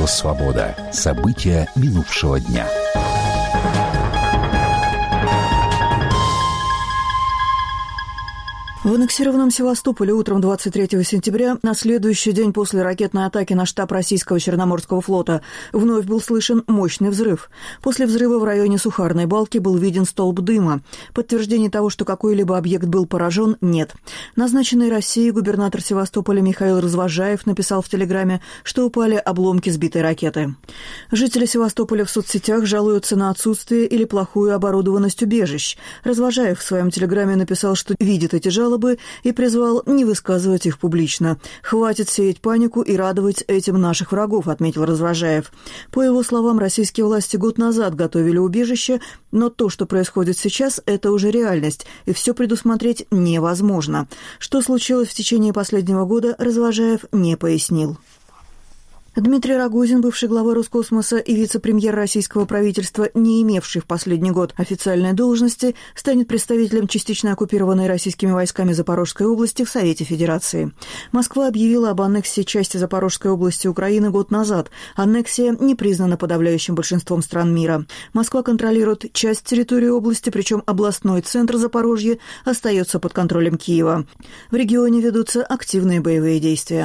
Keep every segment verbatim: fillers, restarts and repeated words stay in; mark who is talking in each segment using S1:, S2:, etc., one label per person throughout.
S1: Радио «Свобода». События минувшего дня.
S2: В аннексированном Севастополе утром двадцать третьего сентября, на следующий день после ракетной атаки на штаб российского Черноморского флота, вновь был слышен мощный взрыв. После взрыва в районе Сухарной Балки был виден столб дыма. Подтверждений того, что какой-либо объект был поражен, нет. Назначенный Россией губернатор Севастополя Михаил Развожаев написал в Телеграме, что упали обломки сбитой ракеты. Жители Севастополя в соцсетях жалуются на отсутствие или плохую оборудованность убежищ. Развожаев в своем Телеграме написал, что видит эти жалобы, и призвал не высказывать их публично. «Хватит сеять панику и радовать этим наших врагов», — отметил Развожаев. По его словам, российские власти год назад готовили убежище, но то, что происходит сейчас, это уже реальность, и все предусмотреть невозможно. Что случилось в течение последнего года, Развожаев не пояснил. Дмитрий Рогозин, бывший глава Роскосмоса и вице-премьер российского правительства, не имевший в последний год официальной должности, станет представителем частично оккупированной российскими войсками Запорожской области в Совете Федерации. Москва объявила об аннексии части Запорожской области Украины год назад. Аннексия не признана подавляющим большинством стран мира. Москва контролирует часть территории области, причем областной центр Запорожья остается под контролем Киева. В регионе ведутся активные боевые действия.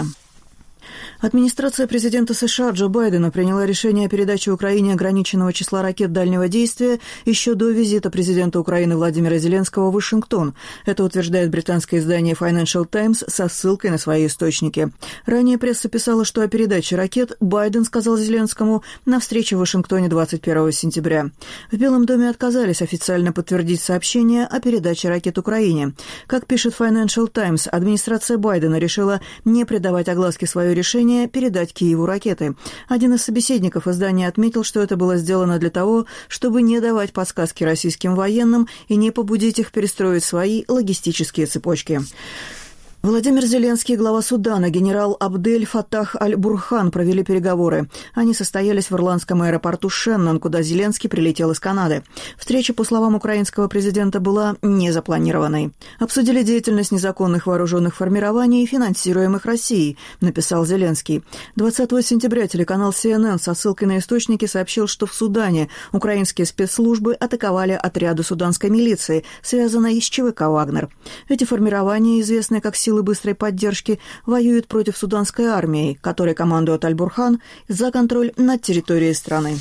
S2: Администрация президента США Джо Байдена приняла решение о передаче Украине ограниченного числа ракет дальнего действия еще до визита президента Украины Владимира Зеленского в Вашингтон. Это утверждает британское издание Financial Times со ссылкой на свои источники. Ранее пресса писала, что о передаче ракет Байден сказал Зеленскому на встрече в Вашингтоне двадцать первого сентября. В Белом доме отказались официально подтвердить сообщение о передаче ракет Украине. Как пишет Financial Times, администрация Байдена решила не придавать огласке свое решение передать Киеву ракеты. Один из собеседников издания отметил, что это было сделано для того, чтобы не давать подсказки российским военным и не побудить их перестроить свои логистические цепочки. Владимир Зеленский и глава Судана генерал Абдель Фаттах аль-Бурхан провели переговоры. Они состоялись в ирландском аэропорту Шеннон, куда Зеленский прилетел из Канады. Встреча, по словам украинского президента, была незапланированной. «Обсудили деятельность незаконных вооруженных формирований, финансируемых Россией», написал Зеленский. двадцатого сентября телеканал си эн эн со ссылкой на источники сообщил, что в Судане украинские спецслужбы атаковали отряды суданской милиции, связанные с ЧВК «Вагнер». Эти формирования, известные как силы быстрой поддержки, воюют против суданской армии, которой командует Аль-Бурхан, за контроль над территорией страны.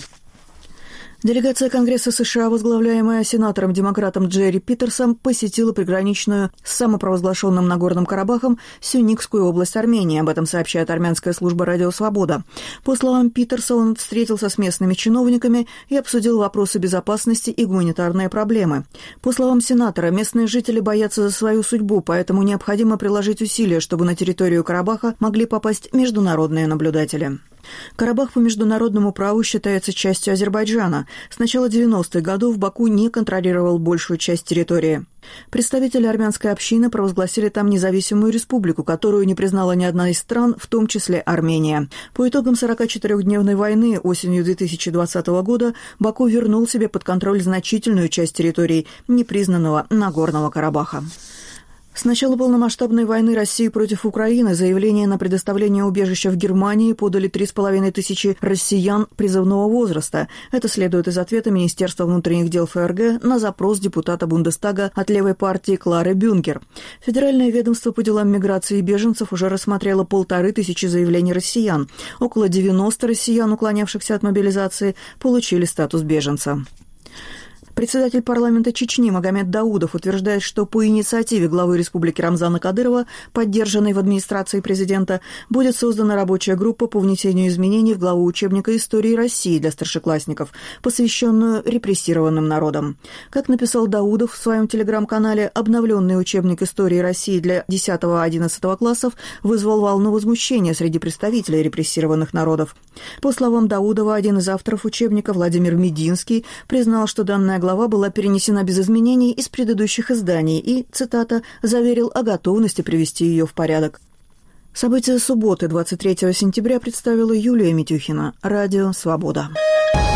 S2: Делегация Конгресса США, возглавляемая сенатором-демократом Джерри Питерсом, посетила приграничную с самопровозглашенным Нагорным Карабахом Сюникскую область Армении. Об этом сообщает армянская служба «Радио Свобода». По словам Питерса, он встретился с местными чиновниками и обсудил вопросы безопасности и гуманитарные проблемы. По словам сенатора, местные жители боятся за свою судьбу, поэтому необходимо приложить усилия, чтобы на территорию Карабаха могли попасть международные наблюдатели. Карабах по международному праву считается частью Азербайджана. С начала девяностых годов Баку не контролировал большую часть территории. Представители армянской общины провозгласили там независимую республику, которую не признала ни одна из стран, в том числе Армения. По итогам сорокачетырёхдневной войны осенью две тысячи двадцатого года Баку вернул себе под контроль значительную часть территорий непризнанного Нагорного Карабаха. С начала полномасштабной войны России против Украины заявление на предоставление убежища в Германии подали три с половиной тысячи россиян призывного возраста. Это следует из ответа Министерства внутренних дел эф эр гэ на запрос депутата Бундестага от левой партии Клары Бюнкер. Федеральное ведомство по делам миграции и беженцев уже рассмотрело полторы тысячи заявлений россиян. Около девяноста россиян, уклонявшихся от мобилизации, получили статус беженца. Председатель парламента Чечни Магомед Даудов утверждает, что по инициативе главы республики Рамзана Кадырова, поддержанной в администрации президента, будет создана рабочая группа по внесению изменений в главу учебника истории России для старшеклассников, посвященную репрессированным народам. Как написал Даудов в своем телеграм-канале, обновленный учебник истории России для десятого-одиннадцатого классов вызвал волну возмущения среди представителей репрессированных народов. По словам Даудова, один из авторов учебника, Владимир Мединский, признал, что данная глава была перенесена без изменений из предыдущих изданий и, цитата, заверил о готовности привести ее в порядок. События субботы, двадцать третьего сентября, представила Юлия Митюхина. Радио «Свобода».